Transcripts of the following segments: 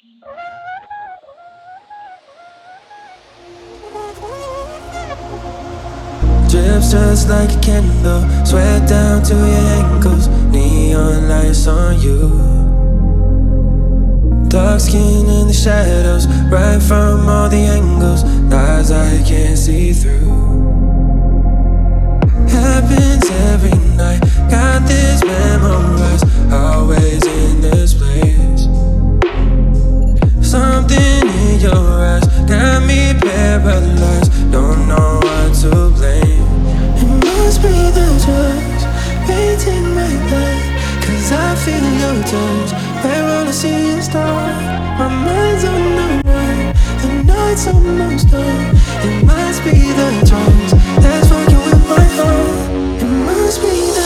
Drips just like a candle, sweat down to your ankles, neon lights on you. Dark skin in the shadows, right from all the angles, lies I can't see through. Happens every night, got this memorized, always in this place. Something in your eyes got me paralyzed, don't know what to blame. It must be the drugs, painting my life, 'cause I feel your touch, where all I see is dark. My mind's on the run, the night's almost done. It must be the drugs that's fucking with my heart. It must be the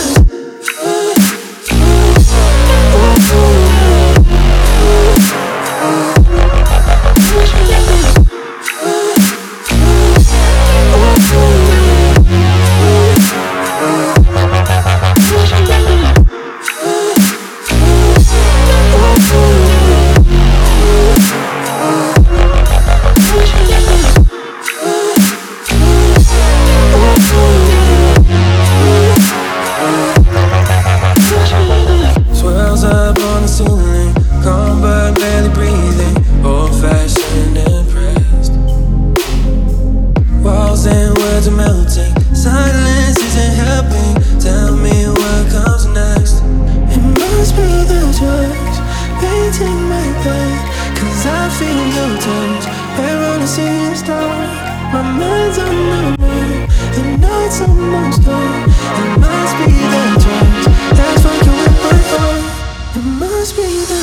swirls up on the ceiling, calm but barely breathing, old-fashioned impressed. Walls and words are melting, silence isn't helping. Tell me what comes next. It must be the drugs, painting my life, 'cause I feel your touch, where all I see is dark. My mind's on the run, the night's almost done. It must be the drugs that's fucking with my heart. It must be the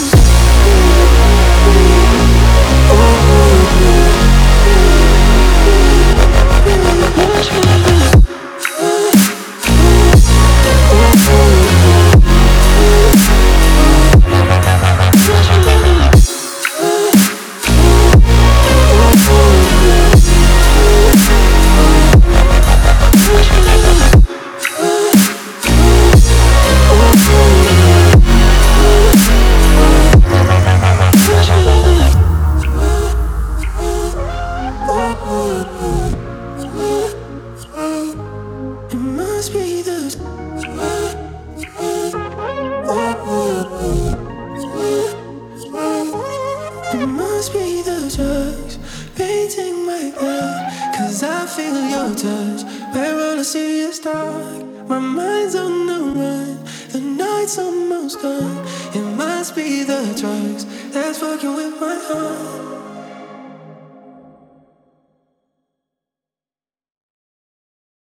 It must be the drugs, painting my blood, 'cause I feel your touch, where all I see is dark. My mind's on the run, the night's almost done. It must be the drugs that's fucking with my heart.